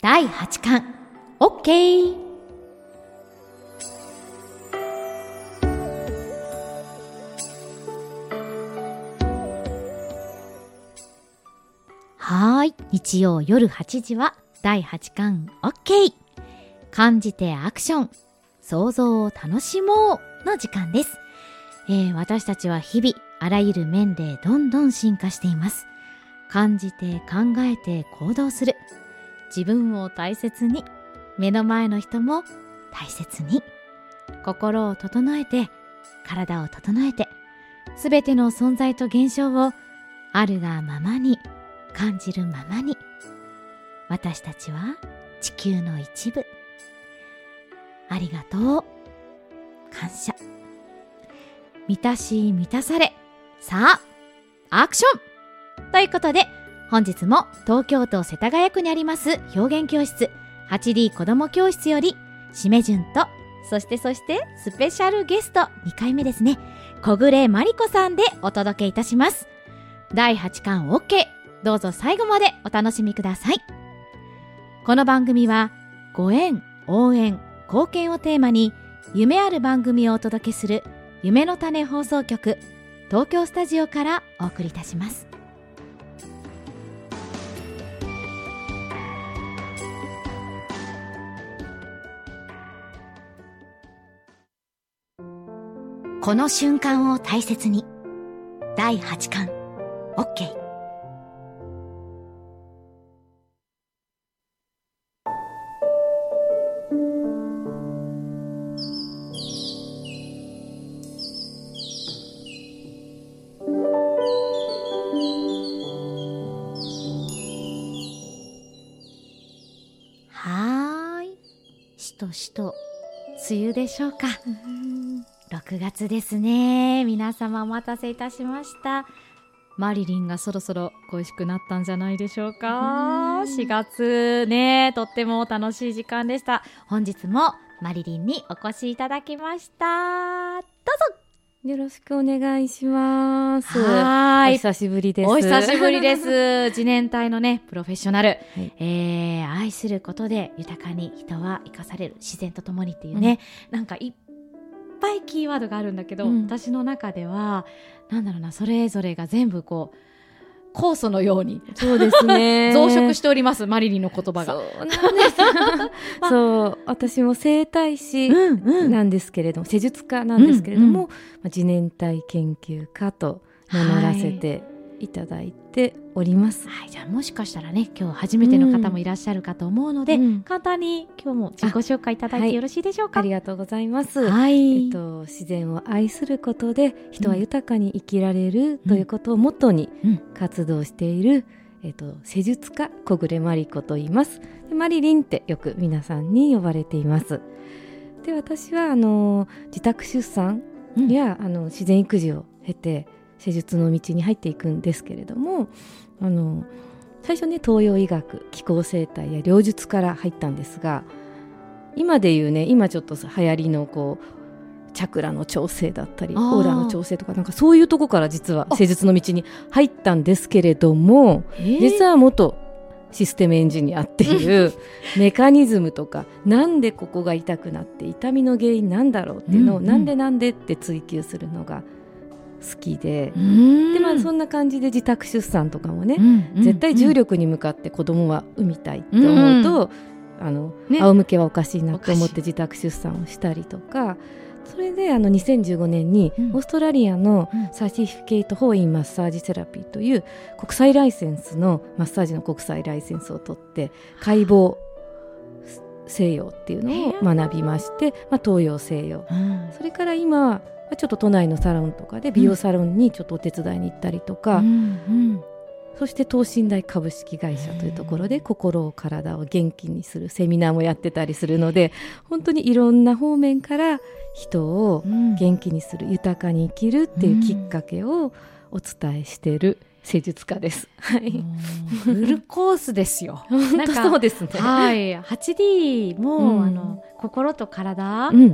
第8巻 OK。 はい、日曜夜8時は第8巻 OK。 感じてアクション、想像を楽しもうの時間です。私たちは日々あらゆる面でどんどん進化しています。感じて考えて行動する、自分を大切に、目の前の人も大切に、心を整えて体を整えて、すべての存在と現象をあるがままに感じるままに。私たちは地球の一部。ありがとう、感謝。満たし満たされ、さあアクションということで、本日も東京都世田谷区にあります表現教室 8D 子ども教室より、しめじゅんとそしてスペシャルゲスト2回目ですね、小暮まりこさんでお届けいたします。第8巻 OK、 どうぞ最後までお楽しみください。この番組はご縁、応援、貢献をテーマに夢ある番組をお届けする夢の種放送局東京スタジオからお送りいたします。この瞬間を大切に、第8巻 OK。 はーい、しとしと梅雨でしょうか。6月ですね。皆様お待たせいたしました。マリリンがそろそろ恋しくなったんじゃないでしょうか。4月ね、とっても楽しい時間でした。本日もマリリンにお越しいただきました。どうぞよろしくお願いします。 はい、 お久しぶりです。 お久しぶりです。自然体のね、プロフェッショナル、 はい、 愛することで豊かに人は生かされる、自然とともにっていうね、なんかいっぱいキーワードがあるんだけど、私の中ではなんだろうな、それぞれが全部こう酵素のように、 そうですね増殖しております。マリリンの言葉が。 そうなんですそう、私も整体師なんですけれども、施術家なんですけれども、自然体研究家と名乗らせていただいております。 はい、じゃあもしかしたらね、今日初めての方もいらっしゃるかと思うので、簡単に今日も自己紹介いただいてよろしいでしょうか。 ありがとうございます。 はい、 自然を愛することで人は豊かに生きられるということをモットーに活動している、施術家小暮まりこと言います。でマリリンってよく皆さんに呼ばれています。で私は自宅出産や、自然育児を経て施術の道に入っていくんですけれども、最初ね、東洋医学、気候生態や療術から入ったんですが、今でいうね、今ちょっと流行りのこうチャクラの調整だったりオーラの調整とか、なんかそういうとこから実は施術の道に入ったんですけれども、実は元システムエンジニアっていうメカニズムとか、なんでここが痛くなって痛みの原因なんだろうっていうのを、なんでって追求するのが好きで、そんな感じで自宅出産とかもね、絶対重力に向かって子供は産みたいって思うと、仰向けはおかしいなと思って自宅出産をしたりとか、それで2015年にオーストラリアのサーティフィケイト・フォー・イン・マッサージ・セラピーという国際ライセンスのマッサージの国際ライセンスを取って、解剖西洋っていうのを学びまして、東洋西洋、それから今はちょっと都内のサロンとかで美容サロンにちょっとお手伝いに行ったりとか、そして等身大株式会社というところで心を体を元気にするセミナーもやってたりするので、本当にいろんな方面から人を元気にする、豊かに生きるっていうきっかけをお伝えしている施術家です。はい、 フルコースですよ。 本当そうですね。 はい、8D も、心と体、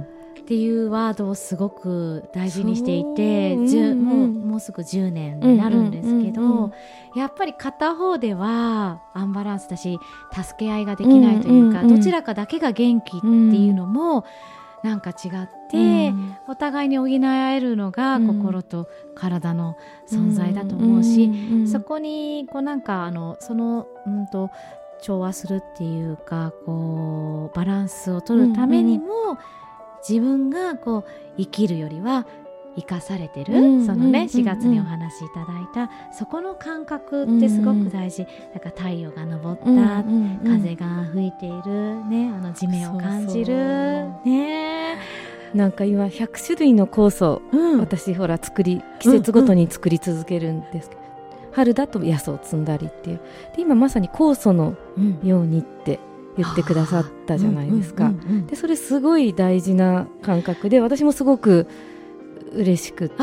っていうワードをすごく大事にしていて、もうすぐ10年になるんですけど、やっぱり片方ではアンバランスだし助け合いができないというか、どちらかだけが元気っていうのもなんか違って、お互いに補い合えるのが心と体の存在だと思うし、そこにこうなんか調和するっていうか、こうバランスを取るためにも、自分がこう生きるよりは生かされてる、そのね4月にお話しいただいたそこの感覚ってすごく大事。だから太陽が昇った、風が吹いているね、地面を感じるね。 なんか今100種類の酵素、私ほら季節ごとに作り続けるんですけど、春だと野草を摘んだりっていうで、今まさに酵素のようにって言ってくださったじゃないですか。でそれすごい大事な感覚で、私もすごく嬉しくって、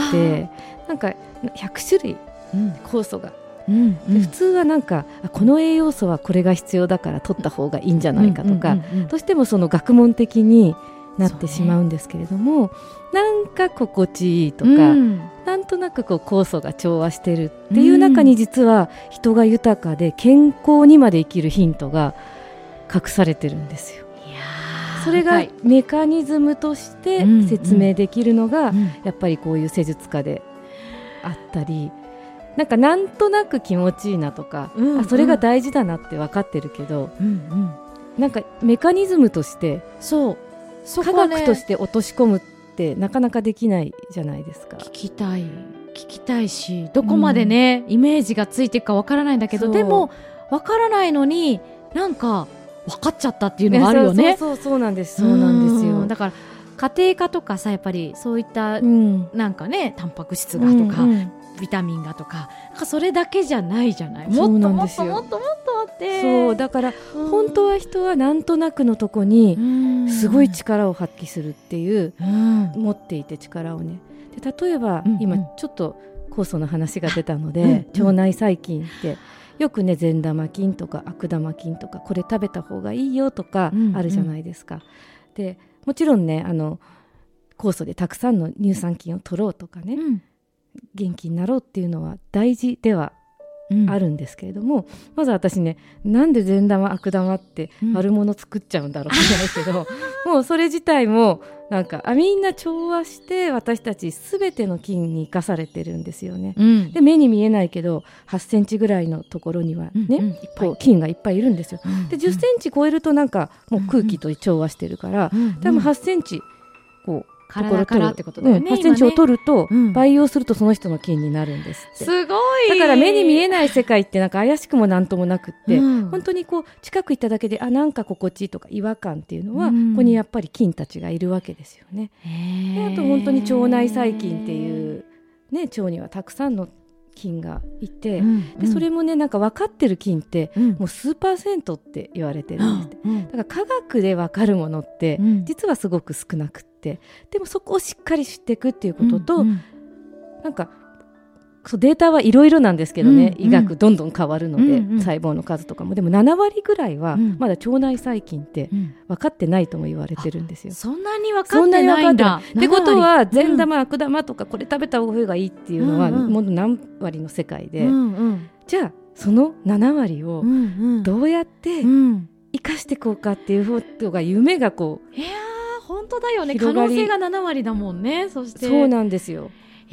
なんか100種類酵素が、で普通はなんかこの栄養素はこれが必要だから取った方がいいんじゃないかとか、どうしてもその学問的になってしまうんですけれども、なんか心地いいとか、なんとなくこう酵素が調和してるっていう中に、実は人が豊かで健康にまで生きるヒントが隠されてるんですよ。それがメカニズムとして説明できるのが、やっぱりこういう施術家であったり、なんとなく気持ちいいなとか、それが大事だなって分かってるけど、なんかメカニズムとして科学として落とし込むってなかなかできないじゃないですか。 聞きたいし、どこまでね、イメージがついていくかわからないんだけど、でもわからないのになんか分かっちゃったっていうのがあるよね。 そうなんです。そうなんですよ。 だから家庭科とかさ、やっぱりそういったなんかね、タンパク質がとか、ビタミンがとか、それだけじゃないじゃない。もっともっともっともっとあって、 そうだから本当は人はなんとなくのとこにすごい力を発揮するっていう、持っていて力をね。で例えば、今ちょっと酵素の話が出たので、腸内細菌ってよくね、善玉菌とか悪玉菌とか、これ食べた方がいいよとかあるじゃないですか。でもちろんね、酵素でたくさんの乳酸菌を取ろうとかね、元気になろうっていうのは大事ではあるんですけれども、まず私ね、なんで善玉悪玉って悪者作っちゃうんだろうってないけど、もうそれ自体もなんかみんな調和して私たちすべての菌に生かされてるんですよね。で目に見えないけど8センチぐらいのところにはね、こう菌がいっぱいいるんですよ。で10センチ超えるとなんかもう空気と調和してるから、多分8センチこう体からってことだよね。 8センチを取ると、培養するとその人の菌になるんですって。 すごい。 だから目に見えない世界ってなんか怪しくもなんともなくって、本当にこう近く行っただけでなんか心地いいとか違和感っていうのは、ここにやっぱり菌たちがいるわけですよね。であと本当に腸内細菌っていうね、腸にはたくさんの菌がいて、でそれもね、なんか分かってる菌って、もう数%って言われてるんですって。だから科学で分かるものって、実はすごく少なくって、でもそこをしっかり知っていくっていうことと、なんかデータはいろいろなんですけどね、医学どんどん変わるので、細胞の数とかもでも7割ぐらいはまだ腸内細菌って分かってないとも言われてるんですよ。 そんなに分かってないんだ。 ってことは善玉悪玉とかこれ食べた方がいいっていうのはもう何割の世界で、じゃあその7割をどうやって生かしていこうかっていうことが夢がこう、 本当だよね。可能性が7割だもんね。そしてそうなんですよ。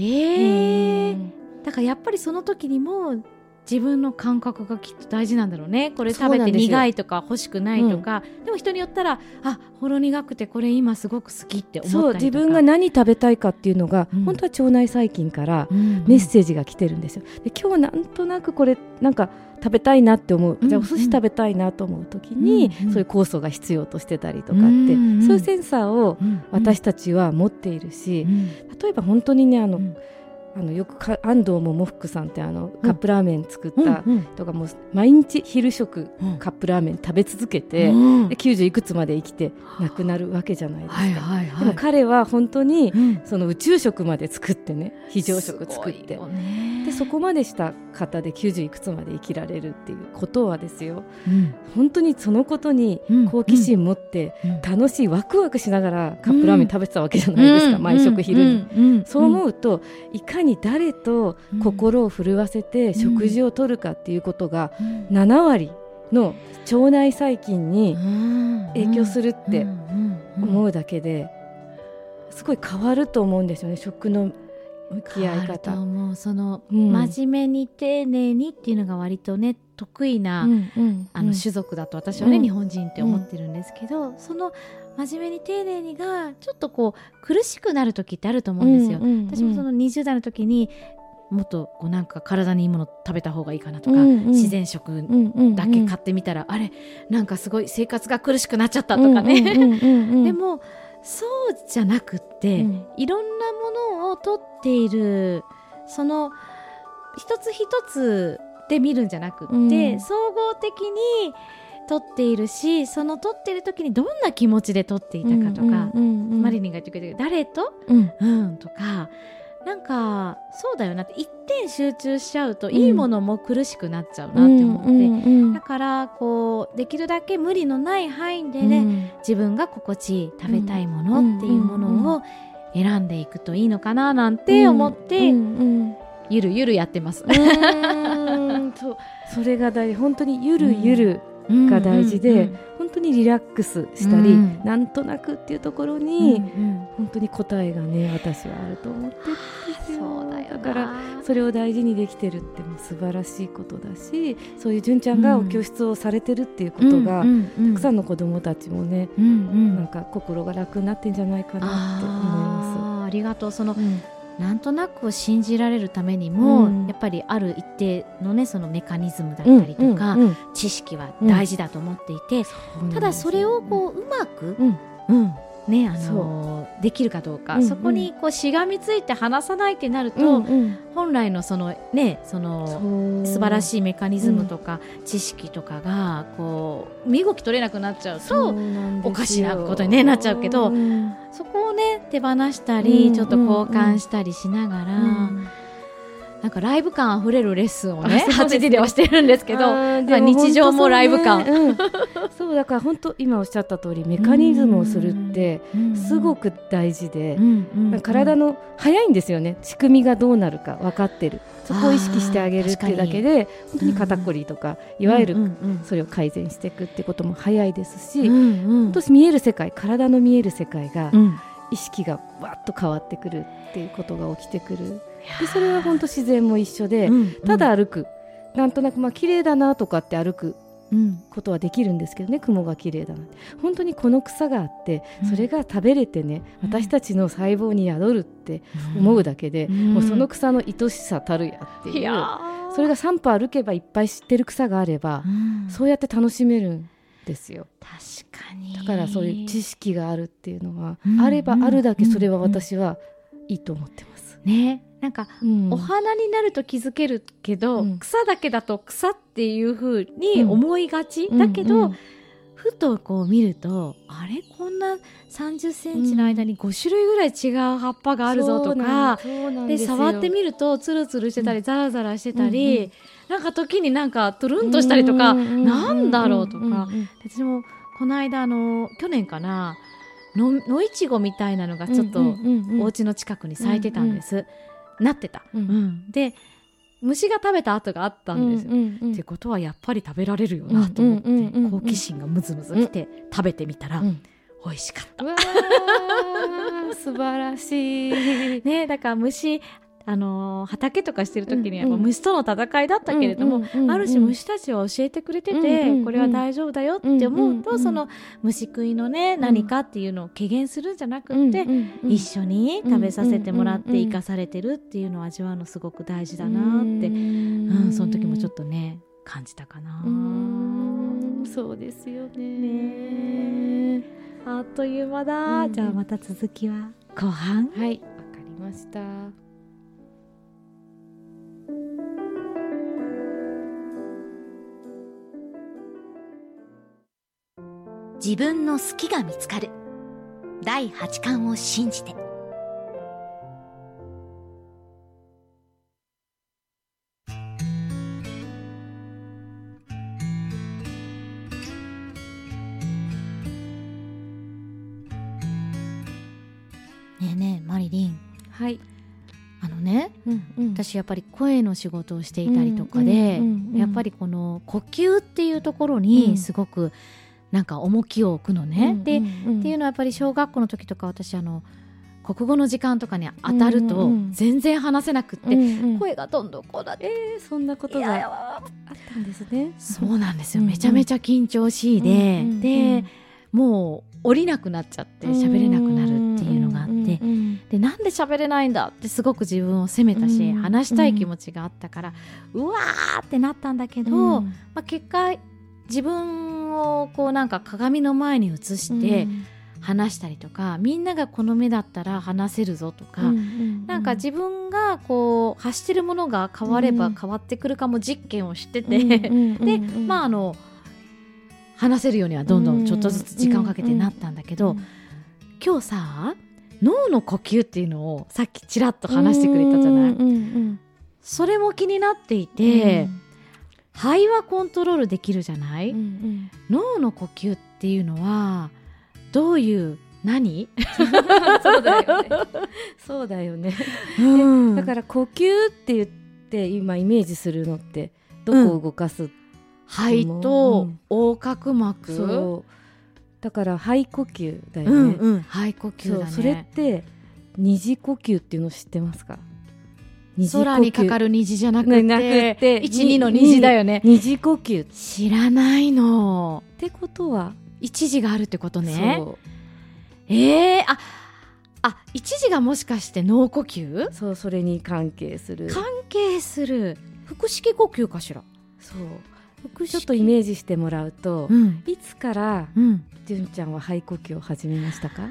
だからやっぱりその時にも自分の感覚がきっと大事なんだろうね。これ食べて苦いとか欲しくないとか、でも人によったらほろ苦くてこれ今すごく好きって思ったりとか、 そう自分が何食べたいかっていうのが、本当は腸内細菌からメッセージが来てるんですよ。で今日なんとなくこれなんか食べたいなって思う、じゃあお寿司食べたいなと思う時に、そういう酵素が必要としてたりとかって、そういうセンサーを私たちは持っているし、例えば本当にね、よく安藤桃福さんってカップラーメン作った人がもう毎日昼食カップラーメン食べ続けて、で90いくつまで生きて亡くなるわけじゃないですか。でも彼は本当にその宇宙食まで作ってね、非常食作って、 でそこまでした方で90いくつまで生きられるっていうことはですよ、本当にそのことに好奇心持って楽しいワクワクしながらカップラーメン食べてたわけじゃないですか、毎食昼に、そう思うといかに誰と心を震わせて食事をとるかっていうことが7割の腸内細菌に影響するって思うだけですごい変わると思うんですよね、食の向き合い方。 その、真面目に丁寧にっていうのが割とね得意な、種族だと私はね、日本人って思ってるんですけど、その真面目に丁寧にがちょっとこう苦しくなる時ってあると思うんですよ、私もその20代の時にもっとこうなんか体にいいもの食べた方がいいかなとか、自然食だけ買ってみたら、あれなんかすごい生活が苦しくなっちゃったとかね、でもそうじゃなくって、いろんなものを取っているその一つ一つで見るんじゃなくって、総合的に取っているし、その取っている時にどんな気持ちで取っていたかとか、マリリンが言ってくれたけど誰と、とかなんかそうだよなって一点集中しちゃうと、いいものも苦しくなっちゃうなって思って、だからこうできるだけ無理のない範囲でね、自分が心地いい食べたいものっていうものを選んでいくといいのかななんて思って、ゆるゆるやってます。 それが大事、本当にゆるゆるが大事で、本当にリラックスしたり、なんとなくっていうところに、本当に答えがね私はあると思ってるんですよ。 そうだよな。 だからそれを大事にできてるっても素晴らしいことだし、そういう純ちゃんがお教室をされてるっていうことが、たくさんの子どもたちもね、なんか心が楽になってんじゃないかなって思います。 ありがとう。その、なんとなく信じられるためにも、やっぱりある一定のねそのメカニズムだったりとか、知識は大事だと思っていて、ただそれをこううまく、ね、できるかどうか、そこにこうしがみついて離さないってなると、本来のそのねその素晴らしいメカニズムとか知識とかがこう身動き取れなくなっちゃうとおかしなことに、ね、なっちゃうけど、そこをね手放したり、ちょっと交換したりしながら、なんかライブ感あふれるレッスンをね8時ではしてるんですけど、日常もライブ感、 そうだから本当今おっしゃった通りメカニズムをするってすごく大事で、体の早いんですよね、仕組みがどうなるか分かってる、そこを意識してあげるっていうだけで本当に肩こりとか、いわゆるそれを改善していくってことも早いですし、本当見える世界、体の見える世界が、意識がわっと変わってくるっていうことが起きてくる。でそれは本当自然も一緒で、ただ歩く、なんとなく綺麗だなとかって歩くことはできるんですけどね、雲が綺麗だなって、本当にこの草があって、それが食べれてね、私たちの細胞に宿るって思うだけで、もうその草の愛しさたるやっていう、それが3歩歩けばいっぱい知ってる草があれば、そうやって楽しめるんですよ。 確かに。 だからそういう知識があるっていうのは、あればあるだけそれは私はいいと思ってますね。なんか、お花になると気づけるけど、草だけだと草っていう風に思いがち、だけど、ふとこう見ると、あれこんな30センチの間に5種類ぐらい違う葉っぱがあるぞとか、で触ってみるとツルツルしてたり、ザラザラしてたり、なんか時になんかトゥルンとしたりとか、なんだろうとか、私もこの間去年かな、野いちごみたいなのがちょっとお家の近くに咲いてたんです、なってた、で虫が食べた跡があったんです、ってことはやっぱり食べられるよなと思って、好奇心がムズムズきて食べてみたら、美味しかった。 素晴らしいね。だから虫畑とかしてる時には虫との戦いだったけれども、ある種虫たちは教えてくれてて、これは大丈夫だよって思うと、その虫食いのね何かっていうのを軽減するんじゃなくって、一緒に食べさせてもらって生かされてるっていうのを味わうのすごく大事だなって、その時もちょっとね感じたかな。 そうですよね。 あっという間だ。じゃあまた続きは後半。 はい、わかりました。 自分の好きが見つかる。第8巻を信じて。 りりん、 はい、 私やっぱり声の仕事をしていたりとかで、やっぱりこの呼吸っていうところにすごくなんか重きを置くのね、で、っていうのはやっぱり小学校の時とか私国語の時間とかに当たると全然話せなくって、声がどんどんこうだって、 そんなことがあったんですね。 そうなんですよ、めちゃめちゃ緊張しいで、でもう降りなくなっちゃって喋れなくなるっていうのがあって、でなんで喋れないんだってすごく自分を責めたし、話したい気持ちがあったから、うわーってなったんだけど、結果自分をこうなんか鏡の前に映して話したりとか、みんながこの目だったら話せるぞとか、なんか自分がこう発してるものが変われば変わってくるかも実験をしてて、で話せるようにはどんどんちょっとずつ時間をかけてなったんだけど、今日さ脳の呼吸っていうのをさっきちらっと話してくれたじゃない、それも気になっていて、肺はコントロールできるじゃない、脳の呼吸っていうのはどういう何そうだよね、だから呼吸って言って今イメージするのってどこを動かす、 肺と横隔膜、 そうだから肺呼吸だよね、 肺呼吸だね。 それって二次呼吸っていうの知ってますか？ 空にかかる虹じゃなくて1、2の虹だよね。 二次呼吸知らないの。 ってことは一時があるってことね。 そう一時がもしかして脳呼吸？ そう、それに関係する腹式呼吸かしら。 そうちょっとイメージしてもらうと、いつから純ちゃんは肺呼吸を始めましたか？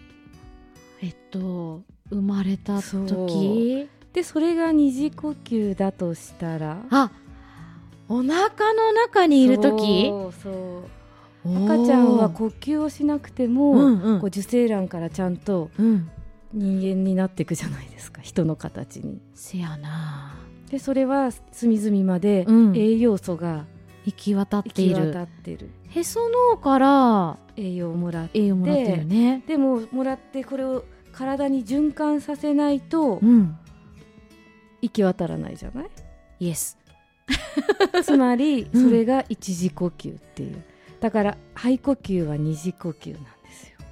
生まれた時で、それが二次呼吸だとしたら、 お腹の中にいる時。 そう赤ちゃんは呼吸をしなくても、こう受精卵からちゃんと人間になっていくじゃないですか、人の形に。 せやな。 でそれは隅々まで栄養素が行き渡っている。へその緒から栄養をもらってるよね。 でももらってこれを体に循環させないと、行き渡らないじゃない？ イエスつまりそれが一次呼吸っていう、だから肺呼吸は二次呼吸なんですよ。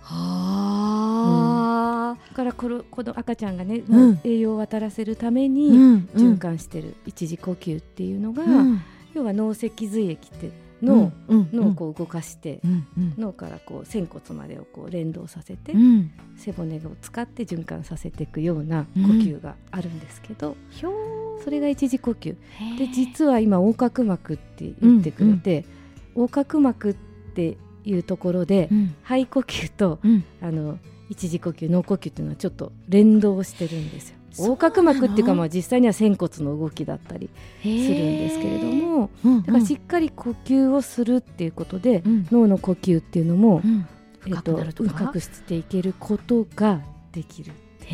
だからこの赤ちゃんがね、栄養を渡らせるために循環してる一次呼吸っていうのが、要は脳脊髄液って脳をこう動かして、脳からこう仙骨までをこう連動させて、背骨を使って循環させていくような呼吸があるんですけど、それが一次呼吸で、実は今横隔膜って言ってくれて、横隔膜っていうところで、肺呼吸と、一次呼吸脳呼吸っていうのはちょっと連動してるんですよ。横隔膜っていうか、実際には仙骨の動きだったりするんですけれども、だからしっかり呼吸をするっていうことで、脳の呼吸っていうのも、深くしていけることができる。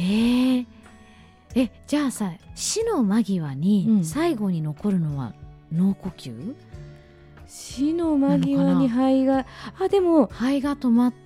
じゃあさ、死の間際に最後に残るのは脳呼吸？ 死の間際に肺がでも肺が止まって、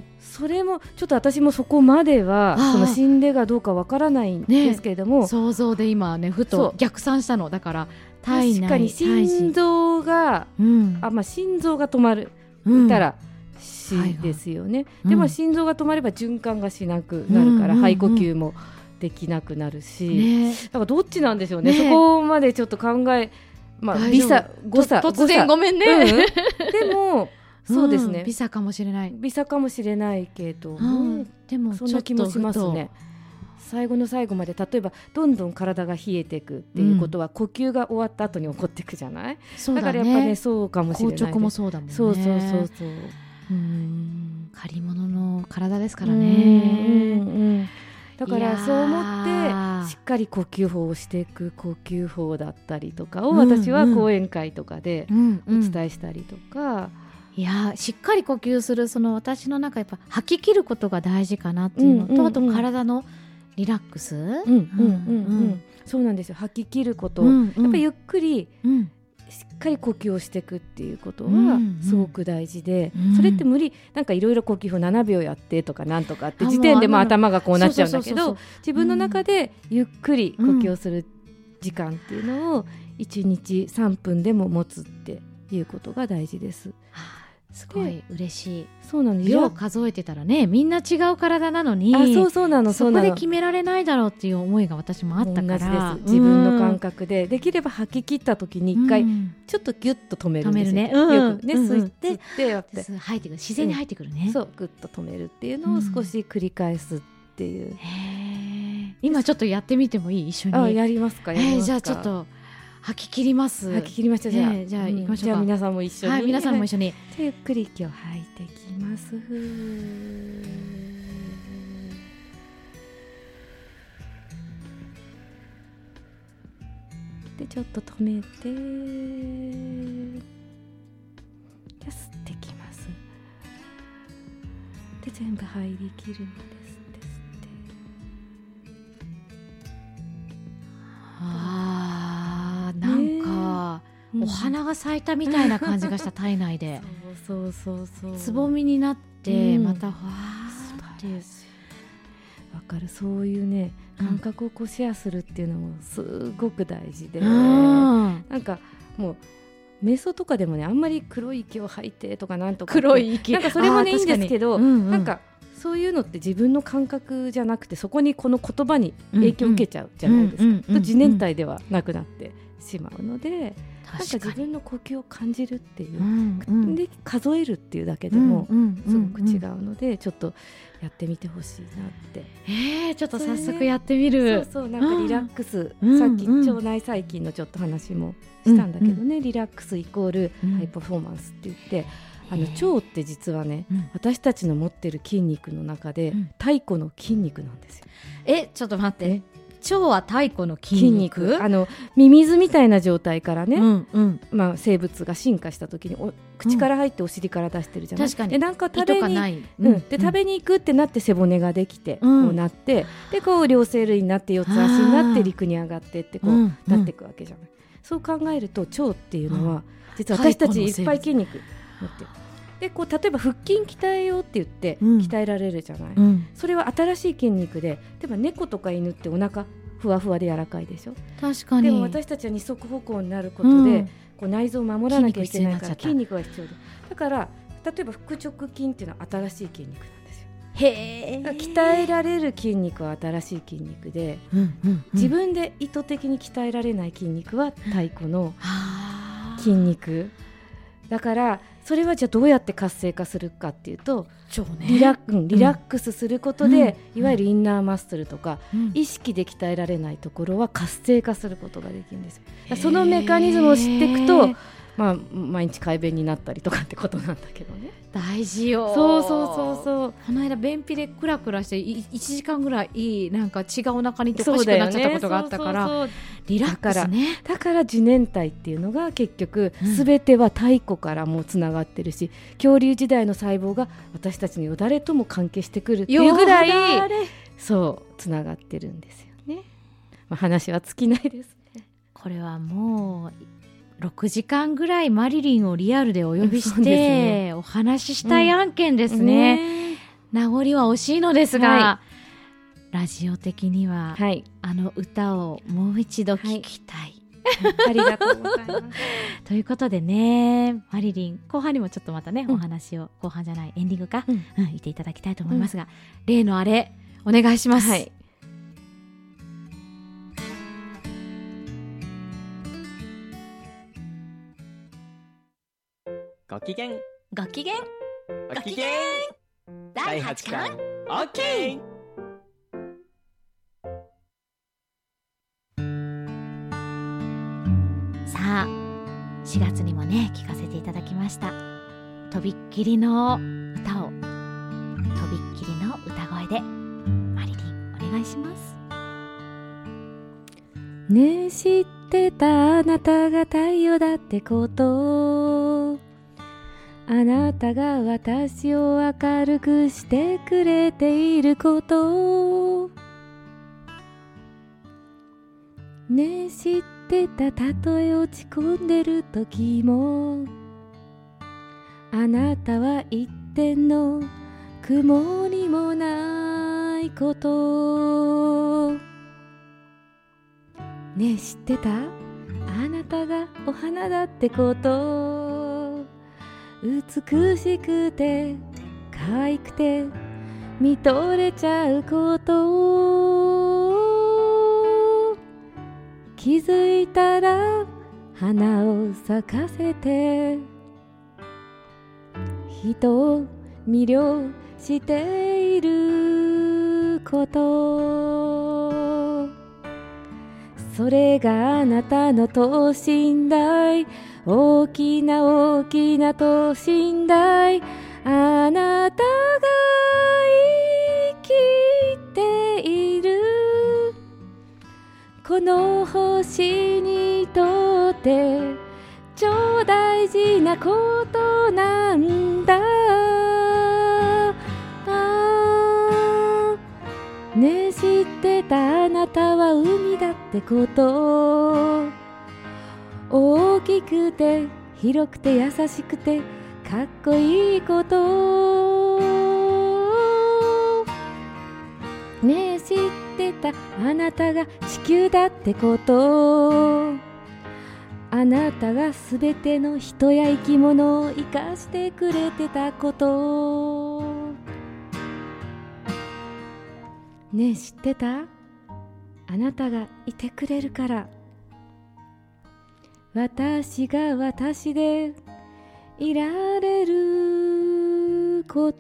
それもちょっと私もそこまではその死んでがどうかわからないんですけれども、 想像で今ねふと逆算したの。だから確かに心臓が心臓が止まるたら死ですよね。でも心臓が止まれば循環がしなくなるから、肺呼吸もできなくなるし、だからどっちなんでしょうね。そこまでちょっと考え、微差突然ごめんね、 でもそうですね、 微差かもしれないけども、でもそんな気もしますね。最後の最後まで、例えばどんどん体が冷えていくっていうことは、呼吸が終わった後に起こっていくじゃない？だからやっぱね、そうかもしれない。 硬直もそうだもんね。 そう借り物の体ですからね。 だからそう思ってしっかり呼吸法をしていく、呼吸法だったりとかを私は講演会とかでお伝えしたりとか、 いやしっかり呼吸する、その私の中やっぱ吐き切ることが大事かなっていうのと、あと体のリラックス、 そうなんですよ。吐き切ること、やっぱりゆっくりしっかり呼吸をしていくっていうことはすごく大事で、それって無理なんかいろいろ呼吸法7秒やってとかなんとかって時点でもう頭がこうなっちゃうんだけど、自分の中でゆっくり呼吸をする時間っていうのを1日3分でも持つっていうことが大事です。 すごい嬉しい。 そうなの。 秒数えてたらね、みんな違う体なのに、 そうなの。 そこで決められないだろうっていう思いが私もあったから。 同じです。自分の感覚で、できれば吐き切った時に一回ちょっとギュッと止めるんですよ。 ね、 よくね、吸ってやって入ってくる、自然に入ってくるね。 そう、グッと止めるっていうのを少し繰り返すっていう。 今ちょっとやってみてもいい？一緒に。 やりますか。 じゃあちょっと吐き切ります。 吐き切りました。じゃあ行きましょうか。 じゃあ皆さんも一緒に。 皆さんも一緒に。 ゆっくり息を吐いていきます。でちょっと止めて、じゃあ吸ってきます。で全部入りきるまで吸ってなんか、お花が咲いたみたいな感じがした体内でそうつぼみになって、またわーっていう、 わかる。そういうね感覚をこうシェアするっていうのもすごく大事で、なんかもう瞑想とかでもね、あんまり黒い息を吐いてとかなんとか黒い息なんかそれもねいいんですけど、なんかそういうのって自分の感覚じゃなくて、そこにこの言葉に影響を受けちゃうじゃないですか。と自然体ではなくなってしまうので、なんか自分の呼吸を感じるっていう、で数えるっていうだけでもすごく違うので、ちょっとやってみてほしいなって。 ちょっと早速やってみる。 なんかリラックス、さっき腸内細菌のちょっと話もしたんだけどね、リラックスイコールハイパフォーマンスって言って、腸って実はね、私たちの持ってる筋肉の中で太古の筋肉なんですよ。 ちょっと待って、腸は太古の筋肉？ ミミズみたいな状態からね、生物が進化した時に口から入ってお尻から出してるじゃない。 確かに。 でなんか食べに、で食べに行くってなって背骨ができて、こうなって、でこう両生類になって四つ足になって陸に上がってってこうなっていくわけじゃない。そう考えると腸っていうのは実は私たちいっぱい筋肉持ってる。でこう例えば腹筋鍛えようって言って鍛えられるじゃない、それは新しい筋肉で、例えば猫とか犬ってお腹ふわふわで柔らかいでしょ。 確かに。 でも私たちは二足歩行になることで、こう内臓を守らなきゃいけないから筋肉が必要で、だから例えば腹直筋っていうのは新しい筋肉なんですよ。鍛えられる筋肉は新しい筋肉で、自分で意図的に鍛えられない筋肉は太古の筋肉だから、それはじゃあどうやって活性化するかっていうと、リラックスすることで、いわゆるインナーマッスルとか、意識で鍛えられないところは活性化することができるんですよ。そのメカニズムを知っていくと、毎日快便になったりとかってことなんだけどね。 大事よ。 そうこの間便秘でクラクラして1時間ぐらいなんか血がお腹におかしくなっちゃったことがあったから、リラックスね。 だから自然体っていうのが結局全ては太古からもつながってるし、恐竜時代の細胞が私たちのよだれとも関係してくるっていうぐらいそうつながってるんですよね。話は尽きないですね。 これはもう6時間ぐらいマリリンをリアルでお呼びしてお話ししたい案件ですね。名残は惜しいのですが、ラジオ的には、あの歌をもう一度聞きたい。 ありがとうございます。 ということでね、マリリン後半にもちょっとまたね、お話を後半じゃないエンディングか、言っていただきたいと思いますが、例のあれお願いします。 ご機嫌第8巻 OK。 さあ4月にもね聞かせていただきました。とびっきりの歌をとびっきりの歌声でマリリンお願いします。 ねえ知ってたあなたが太陽だってこと、あなたが私を明るくしてくれていること、ねえ知っってた、たとえ落ち込んでる時も、あなたは一点の雲にもないこと。ねえ知ってた？あなたがお花だってこと。美しくて可愛くて見とれちゃうこと。気づいたら花を咲かせて人を魅了していること。それがあなたの等身大、大きな大きな等身大。あなたが生きているこの星にとって超大事なことなんだ。ねえ知ってた？あなたは海だってこと。大きくて広くて優しくてかっこいいこと。ねえ知ってた？あなたが地球だってこと。あなたがすべての人や生き物を生かしてくれてたこと。ねえ知ってた？あなたがいてくれるから私が私でいられること。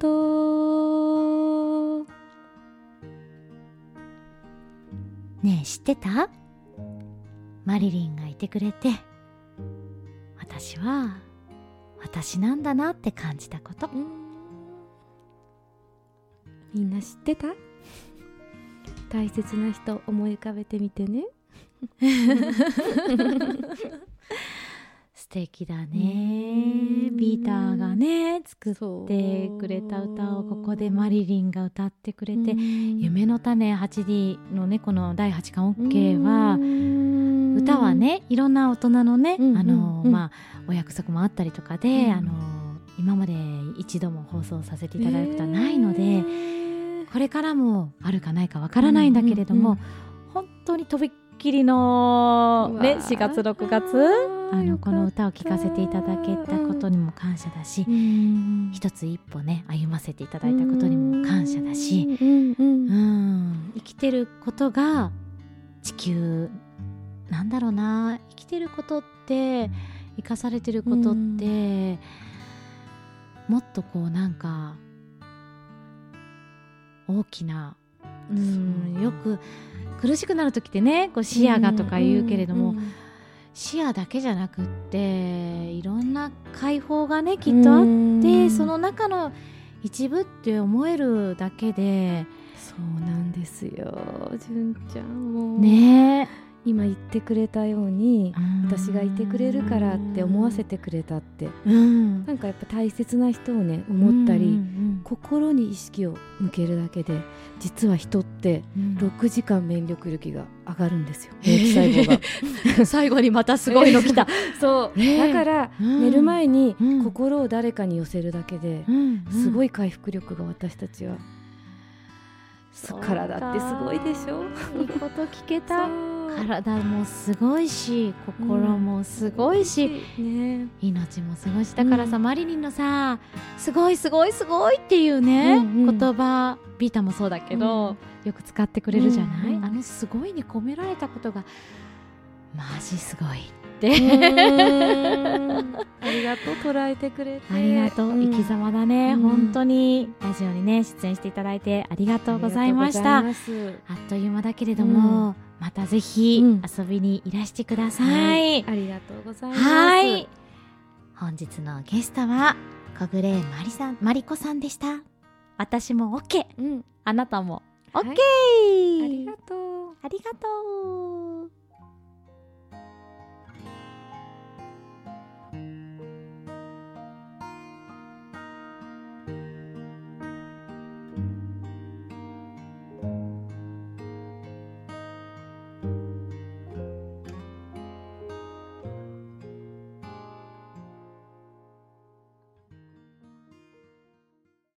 ねえ知ってた？マリリンがいてくれて私は私なんだなって感じたこと。 みんな知ってた？大切な人思い浮かべてみてね。 素敵だね。ビーターがね作ってくれた歌をここでマリリンが歌ってくれて、夢の種 8D のねこの第8巻 OK は歌はねいろんな大人のねお約束もあったりとかで今まで一度も放送させていただくことはないので、これからもあるかないかわからないんだけれども、本当にとびっきりの、ね、4月6月この歌を聴かせていただけたことにも感謝だし、一つ一歩ね歩ませていただいたことにも感謝だし、生きてることが地球なんだろうな、生きてることって生かされてることって、もっとこうなんか大きな、よく苦しくなる時ってねこう視野がとか言うけれども、視野だけじゃなくっていろんな解放がねきっとあって、その中の一部って思えるだけで。 そうなんですよ純ちゃんもねえ今言ってくれたように、私がいてくれるからって思わせてくれたって、なんかやっぱ大切な人をね思ったり、心に意識を向けるだけで実は人って6時間免疫力が上がるんですよ、免疫細胞が最後にまたすごいの来たそう、だから寝る前に心を誰かに寄せるだけで、すごい回復力が私たちは、体ってすごいでしょ。 いいこと聞けた。体もすごいし心もすごいし、命もすごいし、だからさ、マリリンのさすごいすごいすごいっていうね、言葉ビータもそうだけど、よく使ってくれるじゃない、あのすごいに込められたことがマジすごいってありがとう、捉えてくれてありがとう、生き様だね、本当にラジオにね出演していただいてありがとうございました。あっという間だけれども、またぜひ遊びにいらしてください、 ありがとうございます。 はい、本日のゲストは小暮まりこさんでした。私も OK、あなたも OK、 ありがとう、 ありがとう。